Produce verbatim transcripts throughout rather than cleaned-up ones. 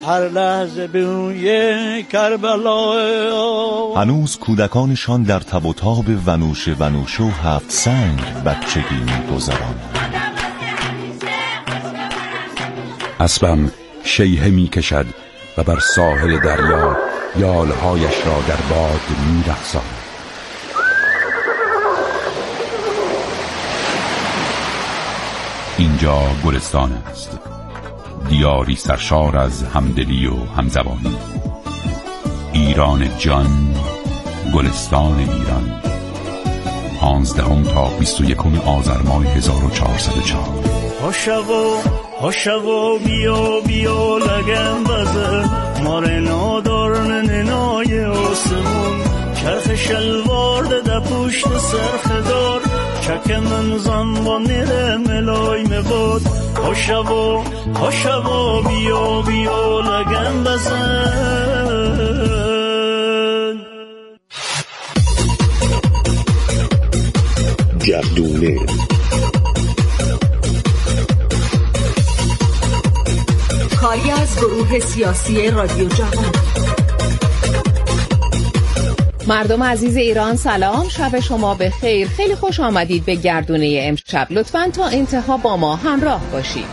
هر لحظه بوی کربلا. هنوز کودکانشان در تب و تاب ونوش ونوش و هفت سنگ بچگی می‌گذرانند. اسبم شیهه می‌کشد و بر ساحل دریا یالهایش را در باد می‌رقصاند. اینجا گلستان است، دیاری سرشار از همدلی و همزبانی. ایران جان، گلستان ایران. پانزدهم تا بیست و یکم آذر ماه هزار و چهارصد و چهار. هاشو هاشو بیا بیا لگن بزن مار نادار ننای آسمون چرخ شلوار ده پشت سرخ دار چک من زن با نره ملای مباد. هاشو هاشو بیا بیا لگن بزن. گردونه کاری از گروه سیاسی رادیو جهان. مردم عزیز ایران سلام، شب شما به خیر. خیلی خوش آمدید به گردونه امشب. لطفاً تا انتها با ما همراه باشید.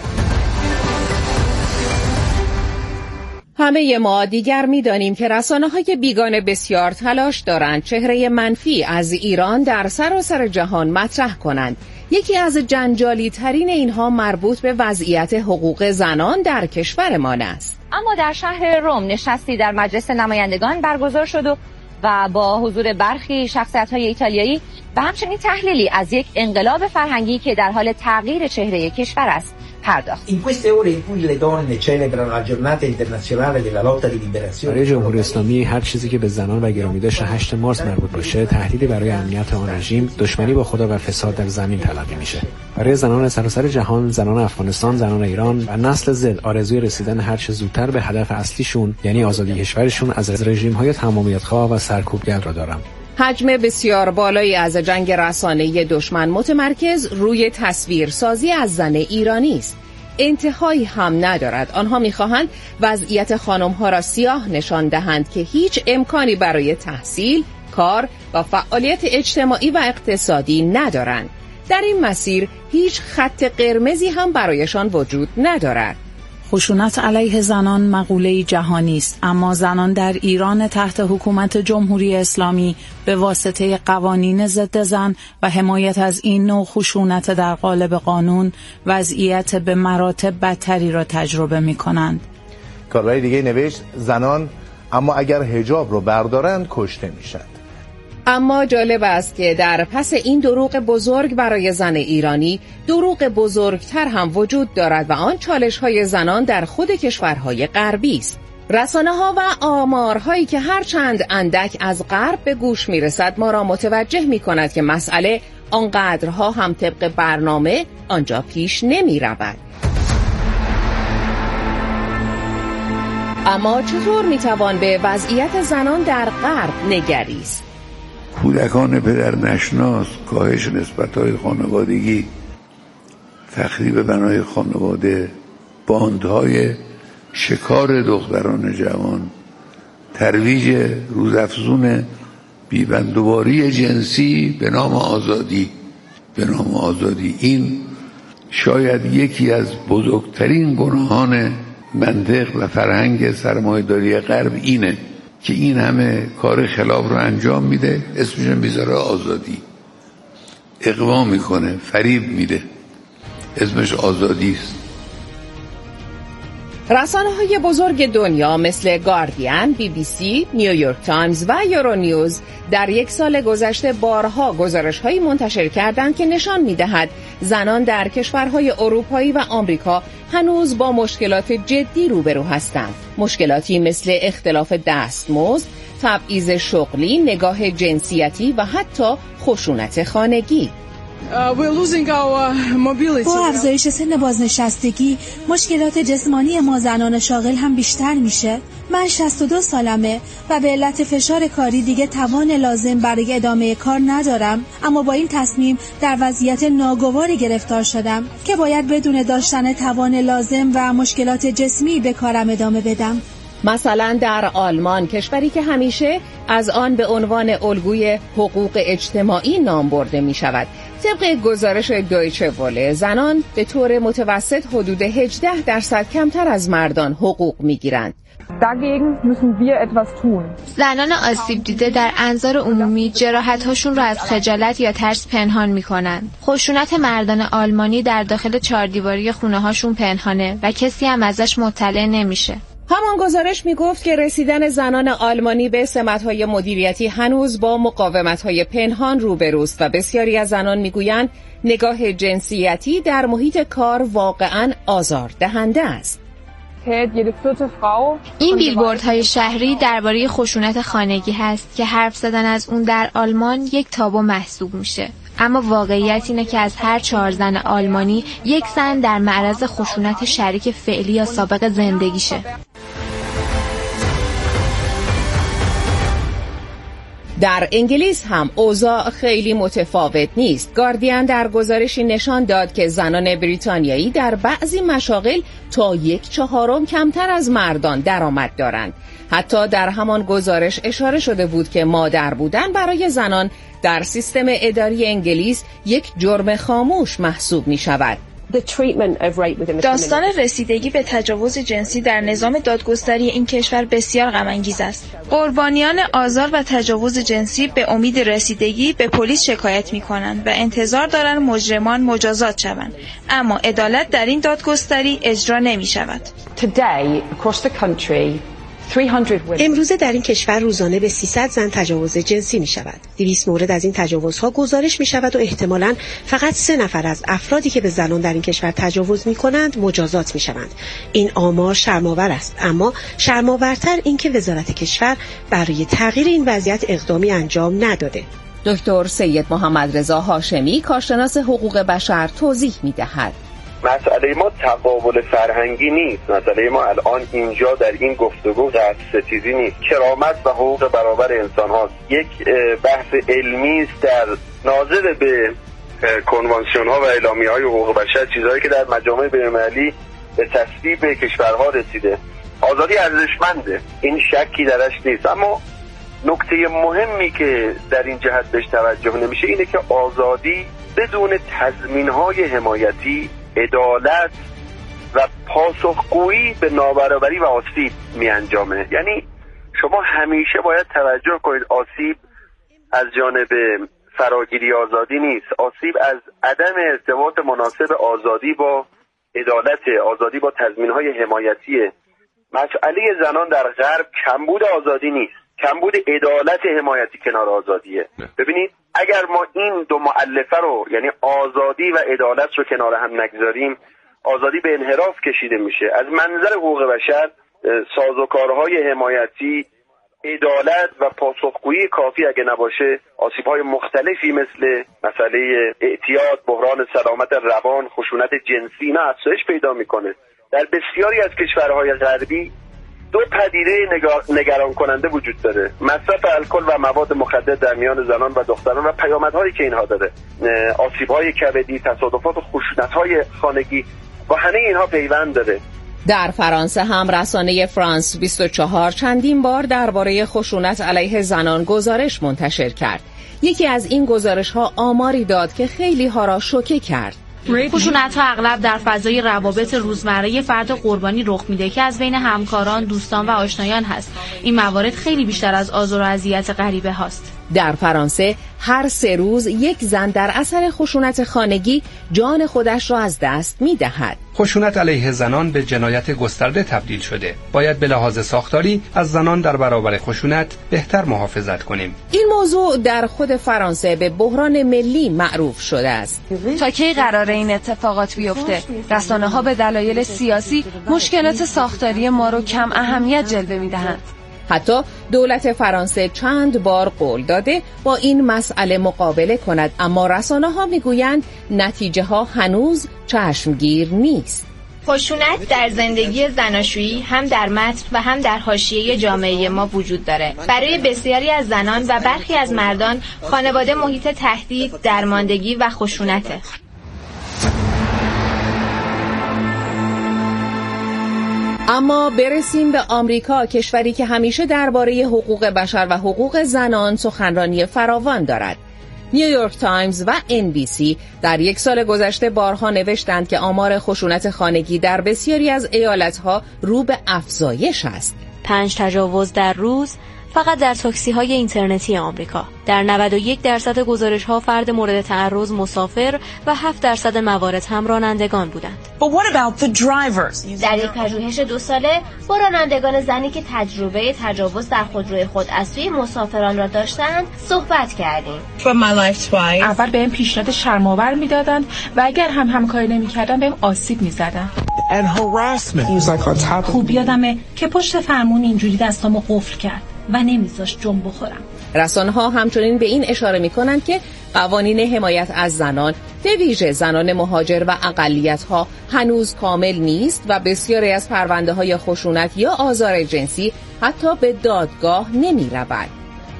همه ما دیگر می‌دانیم که رسانه‌های بیگانه بسیار تلاش دارند چهره منفی از ایران در سراسر جهان مطرح کنند. یکی از جنجالی ترین اینها مربوط به وضعیت حقوق زنان در کشورمان است. اما در شهر رم نشستی در مجلس نمایندگان برگزار شد و و با حضور برخی شخصیت‌های ایتالیایی و همچنین تحلیلی از یک انقلاب فرهنگی که در حال تغییر چهره کشور است پرداخت. In queste ore in cui le donne celebrano la giornata internazionale della lotta di liberazione. برای جمهوری اسلامی هر چیزی که به زنان و گرامیداشت هشت مارس مربوط باشه تهدیدی برای امنیت آن رژیم، دشمنی با خدا و فساد در زمین تلقی میشه. برای زنان سراسر جهان، زنان افغانستان، زنان ایران و نسل زد آرزوی رسیدن هر چه زودتر به هدف اصلیشون یعنی آزادی کشورشون از رژیم‌های تمامیت‌خواه و سرکوبگر را دارم. حجم بسیار بالایی از جنگ رسانه‌ای دشمن متمرکز روی تصویرسازی از زن ایرانی است. انتهایی هم ندارد. آنها می‌خواهند وضعیت خانم‌ها را سیاه نشان دهند که هیچ امکانی برای تحصیل، کار و فعالیت اجتماعی و اقتصادی ندارند. در این مسیر هیچ خط قرمزی هم برایشان وجود ندارد. خشونت علیه زنان مقوله‌ای جهانی است، اما زنان در ایران تحت حکومت جمهوری اسلامی به واسطه قوانین ضد زن و حمایت از این نوع خشونت در قالب قانون وضعیت به مراتب بدتری را تجربه می‌کنند. کارهای دیگه نوشت زنان اما اگر حجاب رو بردارند کشته میشن. اما جالب است که در پس این دروغ بزرگ برای زن ایرانی دروغ بزرگتر هم وجود دارد و آن چالش‌های زنان در خود کشورهای غربی است. رسانه‌ها و آمارهایی که هر چند اندک از غرب به گوش می‌رسد ما را متوجه می‌کند که مسئله آنقدرها هم طبق برنامه آنجا پیش نمی‌رود. اما چطور می‌توان به وضعیت زنان در غرب نگریست؟ کودکان پدر نشناس، کاهش نسبت‌های خانوادگی، تخریب بنای خانواده، باندهای شکار دختران جوان، ترویج روزافزون بیبندوباری جنسی به نام آزادی به نام آزادی این شاید یکی از بزرگترین گناهان منطق و فرهنگ سرمایه‌داری غرب اینه که این همه کار خلاف رو انجام میده، اسمش میذاره آزادی، اقوام میکنه، فریب میده، اسمش آزادی است. رسانه‌های بزرگ دنیا مثل گاردین، بی بی سی، نیویورک تایمز و یورونیوز در یک سال گذشته بارها گزارش‌هایی منتشر کردند که نشان می‌دهد زنان در کشورهای اروپایی و آمریکا هنوز با مشکلات جدی روبرو هستند. مشکلاتی مثل اختلاف دستمزد، تبعیض شغلی، نگاه جنسیتی و حتی خشونت خانگی. با افزایش سن بازنشستگی مشکلات جسمانی ما زنان شاغل هم بیشتر میشه. من شصت و دو سالمه و به علت فشار کاری دیگه توان لازم برای ادامه کار ندارم، اما با این تصمیم در وضعیت ناگواری گرفتار شدم که باید بدون داشتن توان لازم و مشکلات جسمی به کارم ادامه بدم. مثلا در آلمان، کشوری که همیشه از آن به عنوان الگوی حقوق اجتماعی نام برده می شود، طبق گزارش دویچه وله زنان به طور متوسط حدود هجده درصد کمتر از مردان حقوق می گیرند. زنان آسیب دیده در انظار عمومی جراحت‌هاشون رو از خجالت یا ترس پنهان می‌کنن. خشونت مردان آلمانی در داخل چهاردیواری خونه‌هاشون پنهانه و کسی هم ازش مطلع نمیشه. همان گزارش میگفت که رسیدن زنان آلمانی به سمت‌های مدیریتی هنوز با مقاومت‌های پنهان روبروست و بسیاری از زنان میگویند نگاه جنسیتی در محیط کار واقعاً آزاردهنده است. این بیلبوردهای شهری درباره خشونت خانگی هست که حرف زدن از اون در آلمان یک تابو محسوب میشه، اما واقعیت اینه که از هر چهار زن آلمانی یک زن در معرض خشونت شریک فعلی یا سابق زندگیشه. در انگلیس هم اوضاع خیلی متفاوت نیست. گاردین در گزارشی نشان داد که زنان بریتانیایی در بعضی مشاغل تا یک چهارم کمتر از مردان درآمد دارند. حتی در همان گزارش اشاره شده بود که مادر بودن برای زنان در سیستم اداری انگلیس یک جرم خاموش محسوب می شود. داستان رسیدگی به تجاوز جنسی در نظام دادگستری این کشور بسیار غم‌انگیز است. قربانیان آزار و تجاوز جنسی به امید رسیدگی به پلیس شکایت می‌کنند و انتظار دارند مجرمان مجازات شوند، اما عدالت در این دادگستری اجرا نمی‌شود. امروزه در این کشور روزانه به سیصد زن تجاوز جنسی می شود. دویست مورد از این تجاوزها گزارش می شود و احتمالاً فقط سه نفر از افرادی که به زنان در این کشور تجاوز می کنند مجازات می شوند. این آمار شرم‌آور است، اما شرم‌آورتر این که وزارت کشور برای تغییر این وضعیت اقدامی انجام نداده. دکتر سید محمد رضا هاشمی، کارشناس حقوق بشر، توضیح می دهد. مسئله ما تقابل فرهنگی نیست. مسئله ما الان اینجا در این گفتگو در ستیزی نیست. کرامت و حقوق برابر انسان هاست. یک بحث علمی است در ناظر به کنوانسیون ها و اعلامیه های حقوق بشر، چیزهایی که در مجامع بین‌المللی به تصویب کشورها رسیده. آزادی ارزشمنده، این شکی درش نیست، اما نکته مهمی که در این جهت بهش توجه نمیشه اینه که آزادی بدون تضمین‌های حمایتی، عدالت و پاسخگویی به نابرابری و آسیب می انجامه. یعنی شما همیشه باید توجه کنید آسیب از جانب فراگیری آزادی نیست، آسیب از عدم ارتباط مناسب آزادی با عدالت، آزادی با تضمین‌های حمایتیه. مسئله زنان در غرب کمبود آزادی نیست، کمبود عدالت حمایتی کنار آزادیه. ببینید اگر ما این دو مؤلفه رو، یعنی آزادی و عدالت رو کنار هم نگذاریم، آزادی به انحراف کشیده میشه. از منظر حقوق بشر سازوکارهای حمایتی، عدالت و پاسخگویی کافی اگه نباشه، آسیب‌های مختلفی مثل مسئله اعتیاد، بحران سلامت روان، خشونت جنسی اینا افزایش پیدا میکنه. در بسیاری از کشورهای غربی دو پدیده نگران کننده وجود داره: مصرف الکل و مواد مخدر در میان زنان و دختران و پیامدهایی که اینها داره، آسیب‌های کبدی، تصادفات و خشونت‌های خانگی، با همه اینها پیوند داره. در فرانسه هم رسانه فرانس بیست و چهار چندین بار درباره خشونت علیه زنان گزارش منتشر کرد. یکی از این گزارش‌ها آماری داد که خیلی ها را شوکه کرد. خشونت‌ها اغلب در فضای روابط روزمره فرد قربانی رخ میده که از بین همکاران، دوستان و آشنایان هست. این موارد خیلی بیشتر از آزار و اذیت غریبه هاست. در فرانسه هر سه روز یک زن در اثر خشونت خانگی جان خودش را از دست می‌دهد. خشونت علیه زنان به جنایت گسترده تبدیل شده. باید به لحاظ ساختاری از زنان در برابر خشونت بهتر محافظت کنیم. این موضوع در خود فرانسه به بحران ملی معروف شده است. تا کی قراره این اتفاقات بیفته؟ رسانه‌ها به دلایل سیاسی مشکلات ساختاری ما رو کم اهمیت جلوه می‌دهند. حتی دولت فرانسه چند بار قول داده با این مسئله مقابله کند، اما رسانه‌ها میگویند نتیجه ها هنوز چشمگیر نیست. خشونت در زندگی زناشویی هم در متن و هم در حاشیه جامعه ما وجود داره. برای بسیاری از زنان و برخی از مردان خانواده محیط تهدید، درماندگی و خشونته. اما برسیم به آمریکا، کشوری که همیشه درباره حقوق بشر و حقوق زنان سخنرانی فراوان دارد. نیویورک تایمز و ان بی سی در یک سال گذشته بارها نوشتند که آمار خشونت خانگی در بسیاری از ایالتها رو به افزایش است. پنج تجاوز در روز فقط در تاکسی‌های اینترنتی آمریکا. در نود و یک درصد گزارش‌ها فرد مورد تعرض مسافر و هفت درصد موارد هم رانندگان بودند. در یک پژوهش دو ساله با رانندگان زنی که تجربه تجاوز در خودروی خود از سوی مسافران را داشتند صحبت کردیم. اول بهم پیشنهاد شرم‌آور میدادند و اگر هم همکاری نمی‌کردم بهم آسیب می‌زدند. خوب یادمه که پشت فرمون اینجوری دستامو قفل کرد و نمیذاشت جنب بخورم. رسانه‌ها همچنین به این اشاره می‌کنند که قوانین حمایت از زنان، به ویژه زنان مهاجر و اقلیت‌ها، هنوز کامل نیست و بسیاری از پرونده‌های خشونت یا آزار جنسی حتی به دادگاه نمی‌رود.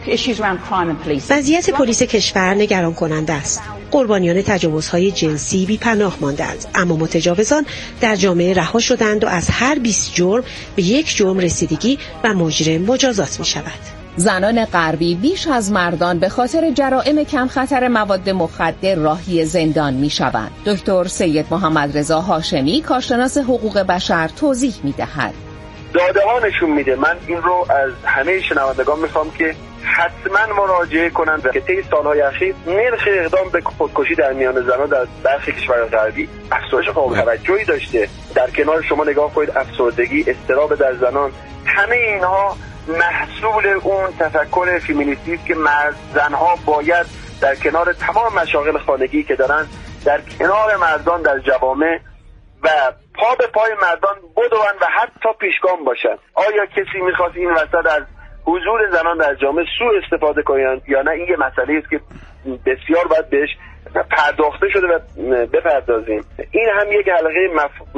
وضعیت پلیس کشور نگران کننده است. قربانیان تجاوزهای جنسی بی پناه ماندند، اما متجاوزان در جامعه رها شدند و از هر بیست جرم به یک جرم رسیدگی و مجرم مجازات می شود. زنان غربی بیش از مردان به خاطر جرائم کم خطر مواد مخدر راهی زندان می شوند. دکتر سید محمد رضا هاشمی، کارشناس حقوق بشر، توضیح می دهد. داده ها نشون میده، من این رو از همه شنوندگان میخوام که حتما مراجعه کنند که طی سالهای اخیر نرخ اقدام به خودکشی در میان زنان در برخی کشورهای غربی افزایش قابل توجهی داشته. در کنار شما نگاه کنید افسردگی، اضطراب در زنان، همه اینها محصول اون تفکر فمینیستی است که مرد زنها باید در کنار تمام مشاغل خانگی که دارن در کنار مردان در جوامع و پا به پای مردان بدون و حتی پیشگام باشن. آیا کسی میخواست این وسط از حضور زنان در جامعه سوء استفاده کنند یا نه؟ این یه مسئله است که بسیار باید بهش پرداخته شده و بپردازیم. این هم یک حلقه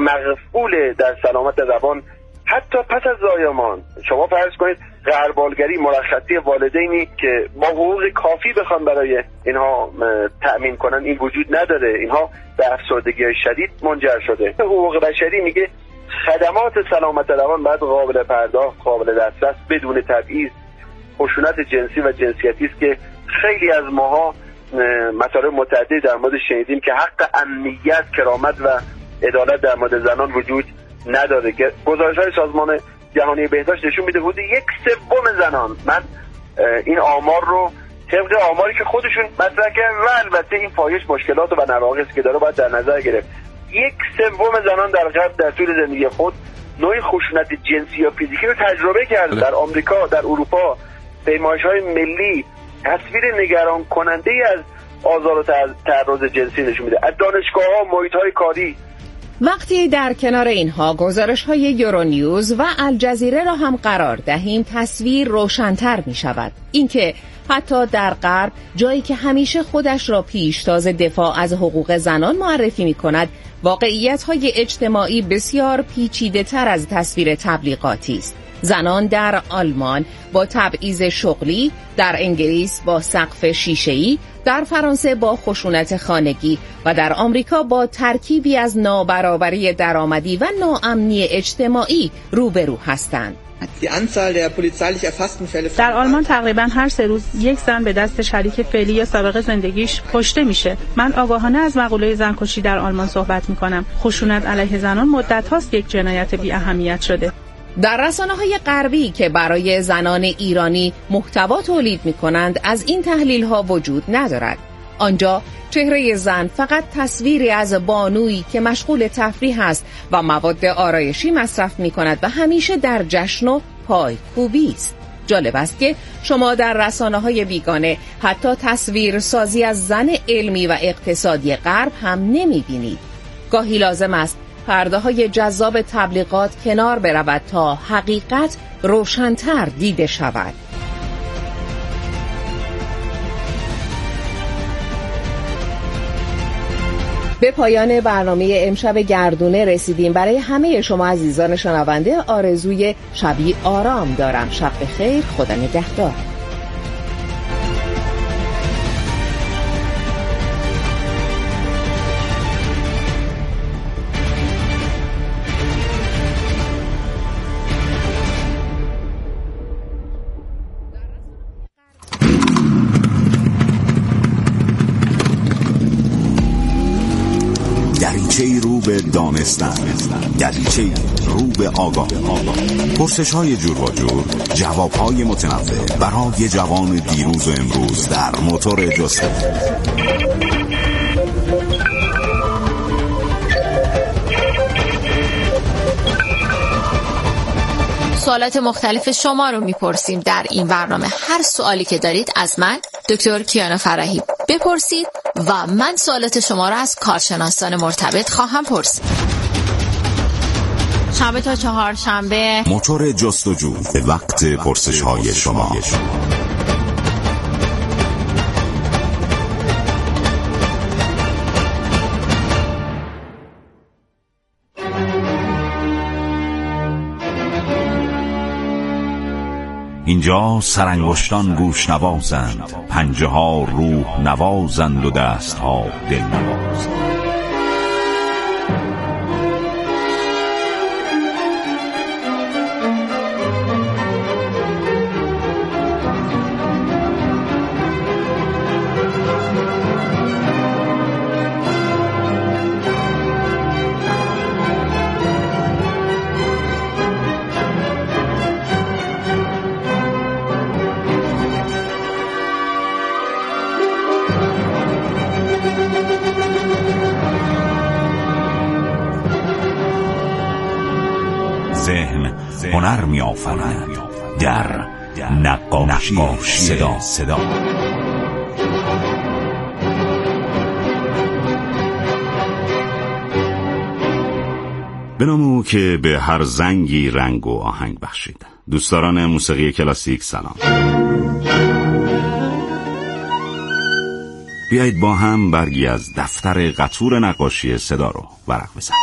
مغفول در سلامت روان حتی پس از زایمان. شما فرض کنید غربالگری مرخصی والدینی که با حقوق کافی بخوان برای اینها تأمین کنن این وجود نداره، اینها به افسردگی شدید منجر شده. حقوق بشری میگه خدمات سلامت روان باید قابل پرداخت، قابل دسترس، بدون تبعیض. خشونت جنسی و جنسیتی است که خیلی از ماها مطالب متعددی در مورد شنیدیم که حق امنیت، کرامت و عدالت در مورد زنان وجود نداره که گزارش‌های سازمان جهانی بهداشت نشون میده حدود یک سوم زنان، من این آمار رو طبق آماری که خودشون مطرح کردن و البته این پایش مشکلات و نواقصی که داره باید در نظر گرفت، یک سوم زنان در غرب در طول زندگی خود نوعی خشونت جنسی یا فیزیکی رو تجربه کرد. در آمریکا، در اروپا پیمایش‌های ملی تصویر نگران کننده از آزار و تعرض جنسی نشون میده. از دانشگاه‌ها، محیط‌های کاری. وقتی در کنار اینها گزارش‌های یورونیوز و الجزیره را هم قرار دهیم، تصویر روشن‌تر می‌شود. اینکه حتی در غرب، جایی که همیشه خودش را پیشتاز دفاع از حقوق زنان معرفی می‌کند، واقعیت‌های اجتماعی بسیار پیچیده‌تر از تصویر تبلیغاتی است. زنان در آلمان با تبعیض شغلی، در انگلیس با سقف شیشه‌ای، در فرانسه با خشونت خانگی و در آمریکا با ترکیبی از نابرابری درآمدی و ناامنی اجتماعی روبرو هستند. در آلمان تقریبا هر سه روز یک زن به دست شریک فعلی یا سابق زندگیش کشته میشه. من آگاهانه از مقوله زنکشی در آلمان صحبت میکنم. خشونت علیه زنان مدت هاست یک جنایت بی اهمیت شده. در رسانه‌های غربی که برای زنان ایرانی محتوا تولید می‌کنند از این تحلیل‌ها وجود ندارد. آنجا چهره زن فقط تصویری از بانویی که مشغول تفریح است و مواد آرایشی مصرف می‌کند و همیشه در جشن و پایکوبی است. جالب است که شما در رسانه‌های بیگانه حتی تصویر سازی از زن علمی و اقتصادی غرب هم نمی‌بینید. گاهی لازم است پرده های جذاب تبلیغات کنار برود تا حقیقت روشن‌تر دیده شود. به پایان برنامه امشب گردونه رسیدیم. برای همه شما عزیزان شنونده آرزوی شبی آرام دارم. شب بخیر، خدا نگهدار. دریچه‌ای رو به دانستن، دریچه‌ای رو به آگاه، پرسش‌های جور و جور، جواب‌های متنوع برای جوان دیروز و امروز در موتور جستجو. سوالات مختلف شما رو میپرسیم در این برنامه. هر سوالی که دارید از من دکتر کیانا فرحی بپرسید و من سوالات شما رو از کارشناسان مرتبط خواهم پرسید. شنبه تا چهار شنبه موتور جستجو به وقت پرسش های شما. اینجا سرانگشتان گوش نوازند، پنجه ها روح نوازند و دست ها دل نوازند. ذهن هنر می آفرد در نقاشی صدا. صدا به نامو که به هر زنگی رنگ و آهنگ بخشید. دوستداران موسیقی کلاسیک سلام. بیایید با هم برگی از دفتر قطور نقاشی صدا رو ورق بزنیم.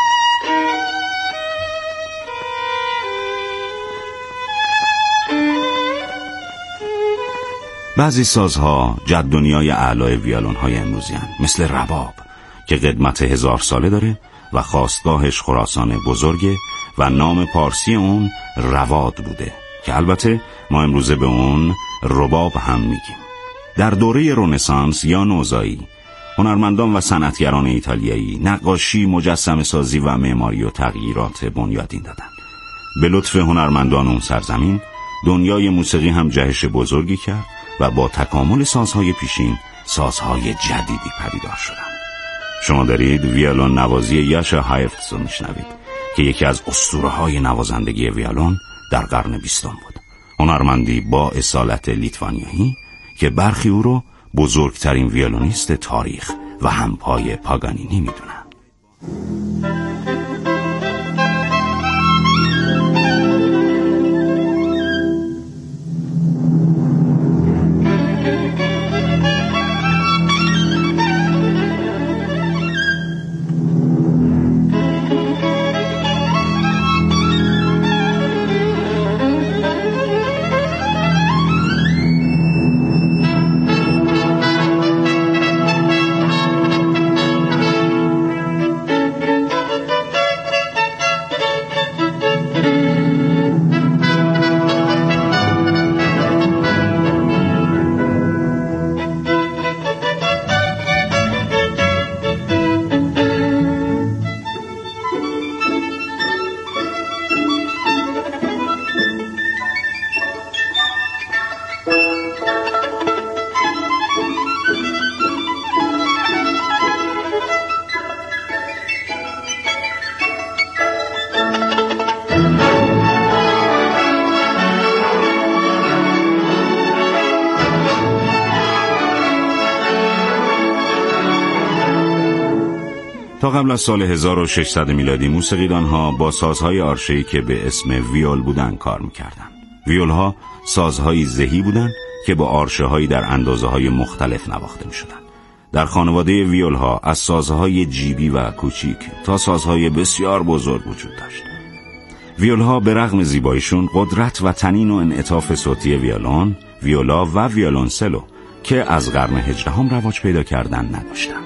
بعضی سازها جد دنیای اعلای ویولون‌های امروزی هستند، مثل رباب که قدمت هزار ساله داره و خاستگاهش خراسان بزرگه و نام پارسی اون رواد بوده که البته ما امروزه به اون رباب هم میگیم. در دوره رنسانس یا نوزایی هنرمندان و صنعتگران ایتالیایی نقاشی، مجسمه سازی و معماری و تغییرات بنیادین دادن. به لطف هنرمندان اون سرزمین دنیای موسیقی هم جهش بزرگی کرد و با تکامل سازهای پیشین سازهای جدیدی پدیدار شدن. شما دارید ویولون نوازی یاشا هایفتس رو میشنوید که یکی از اسطوره‌های نوازندگی ویولون در قرن بیستم بود. هنرمندی با اصالت لیتوانیایی که برخی او رو بزرگترین ویولونیست تاریخ و همپای پاگانینی میدونن. قبل از سال هزار و ششصد میلادی موسیقیدان‌ها با سازهای عارضه‌ای که به اسم ویول بودن کار می‌کردند. ویول‌ها سازهای زهی بودند که با عارضه‌هایی در اندازه‌های مختلف نواخته می‌شدند. در خانواده ویول‌ها از سازهای جیبی و کوچیک تا سازهای بسیار بزرگ وجود داشت. ویول‌ها به رغم زیباییشون قدرت و تنین و انعطاف صوتی ویولون، ویولا و ویولونسلو که از قرن هجدهم رواج پیدا کردن نداشتند.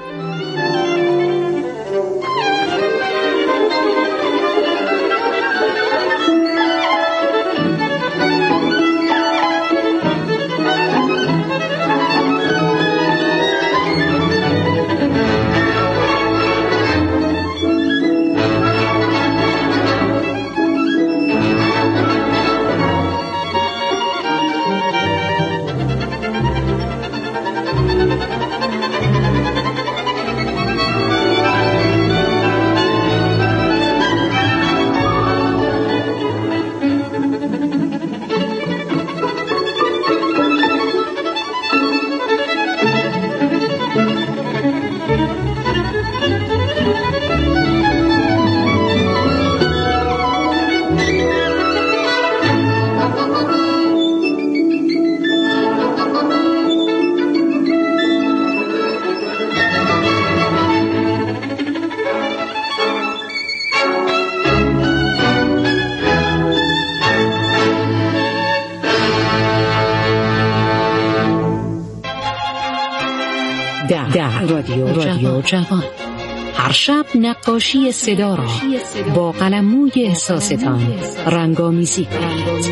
در رادیو, رادیو جوان هر شب نقاشی صدا را با قلموی احساستان رنگامیزی کنید.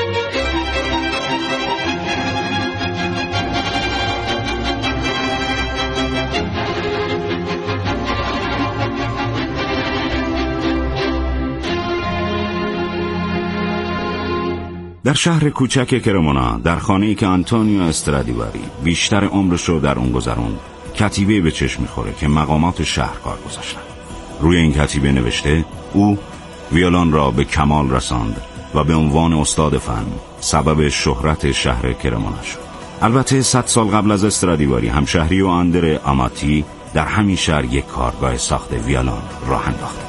در شهر کوچک کرمونا، در خانه‌ای که آنتونیو استرادیواری بیشتر عمرش رو در اون گذروند، کتیبه به چشم می‌خوره که مقامات شهر کار گذاشتن. روی این کتیبه نوشته او ویولون را به کمال رساند و به عنوان استاد فن سبب شهرت شهر کرمونا شد. البته صد سال قبل از استرادیواری همشهری و آندره آماتی در همین شهر یک کارگاه ساخت ویولون راه انداخت.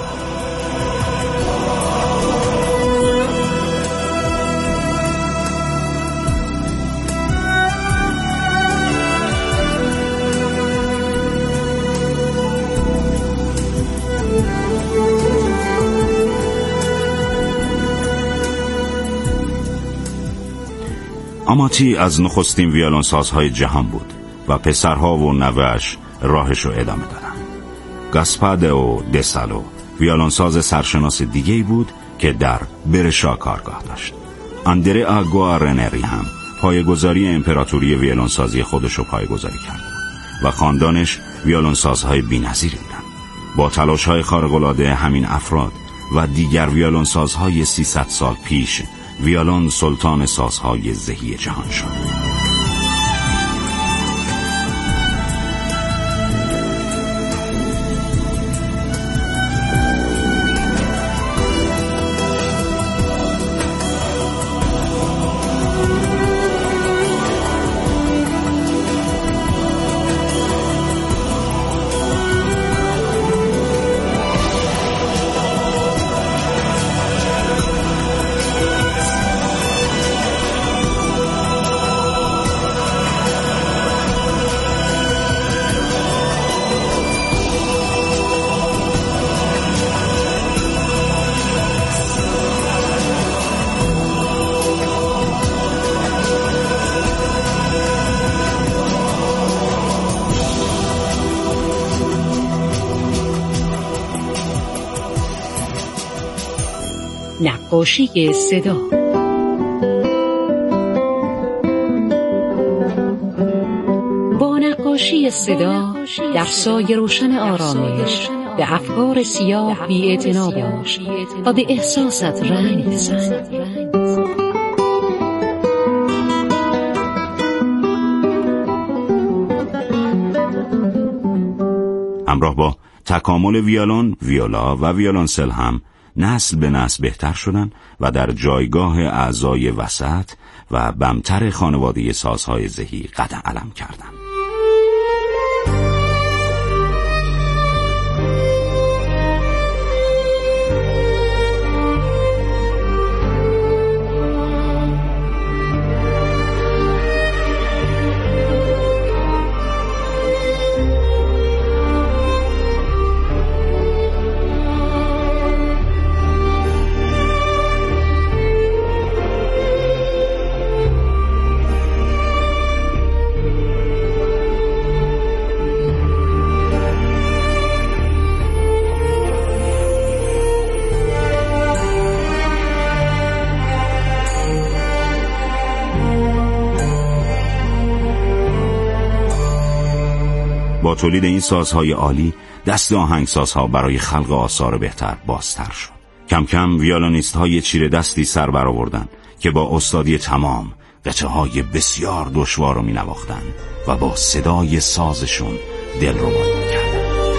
آماتی از نخستین ویولون سازهای جهان بود و پسرها و نوه‌اش راهش رو ادامه دادن. گاسپادو دسالو ویولون ساز سرشناس دیگه‌ای بود که در برشا کارگاه داشت. آندریا گوارنری هم پایه‌گذاری امپراتوری ویولون سازی خودش رو پایه‌گذاری کرد و خاندانش ویولون سازهای بی‌نظیری بودن. با تلاش‌های خارق‌العاده همین افراد و دیگر ویولون سازهای سیصد سال پیش، ویولون سلطان سازهای زهی جهان شد. نقاشی صدا. با نقاشی صدا در سایه روشن آرامش به افکار سیاه بی‌اعتنا باش و به احساست رنگ بزن. همراه با تکامل ویولون، ویولا و ویولونسل هم نسل به نسل بهتر شدن و در جایگاه اعضای وسط و بمتر خانواده سازهای زهی قدم علم کردند. با تولید این سازهای عالی دست آهنگسازها برای خلق آثار بهتر بازتر شد. کم کم ویولونیست های چیره دستی سر برآوردند که با استادی تمام قطعه های بسیار دشوار رو می نواختن و با صدای سازشون دلربایی می کردن.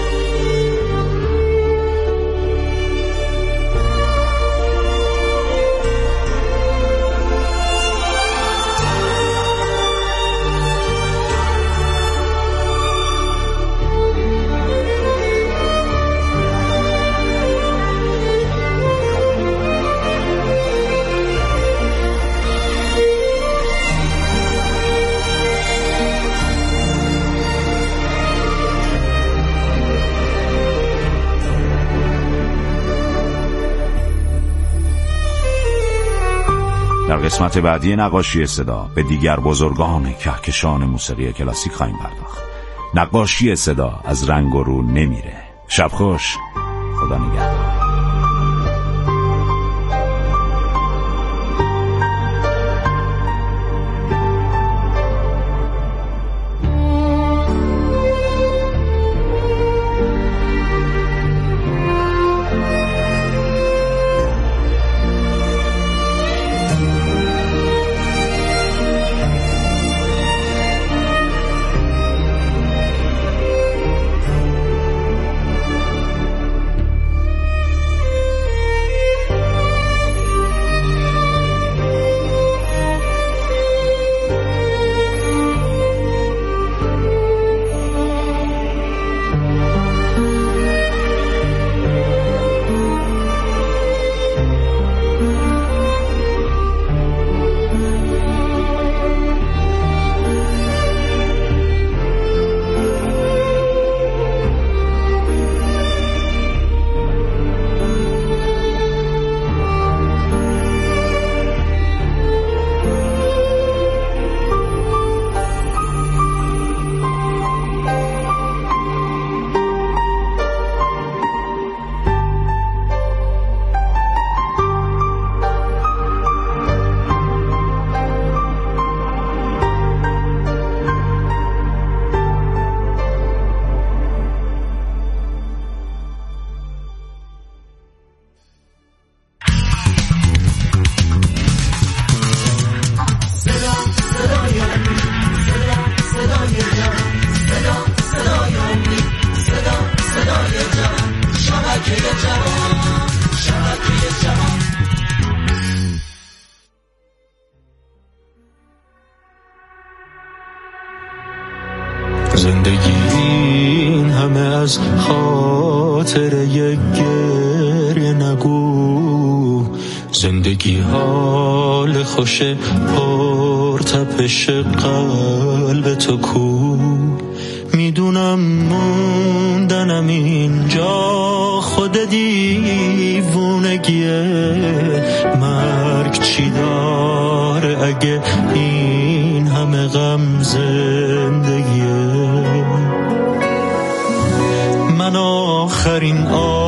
در قسمت بعدی نقاشی صدا به دیگر بزرگان کهکشان موسیقی کلاسیک خواهیم پرداخت. نقاشی صدا از رنگ و رو نمیره. شب خوش، خدا نگهدار. زندگی این همه از خاطر یک گریه نگو، زندگی حال خوش پرتپش قلب تو کو. میدونم موندنم اینجا خود دیوونگیه، مرگ چی داره اگه این همه غم زندگیه. من آخرین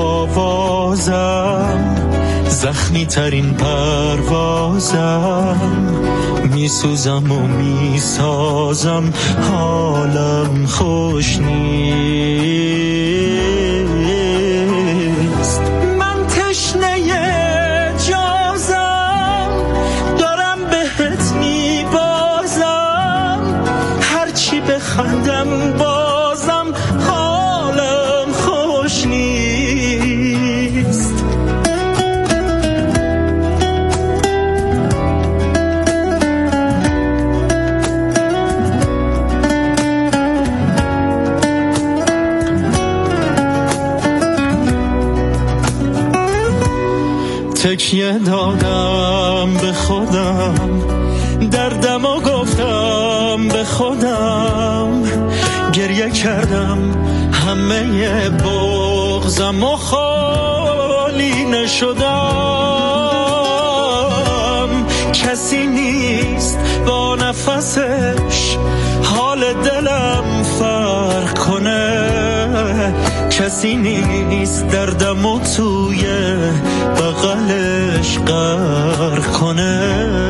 آوازم، زخمی ترین پروازم، میسوزم و میسازم، حالم خوش نیست. من تشنه جازم، دارم بهت میبازم، هرچی بخندم بازم حالم خوش نیست. تکیه دادم به خودم، دردم و گفتم به خودم، گریه کردم همه بغضم و خالی نشدم. کسی نیست با نفسش حال دلم فرق کنه، کسی نیست دردم و توی بغلش غرق کنه.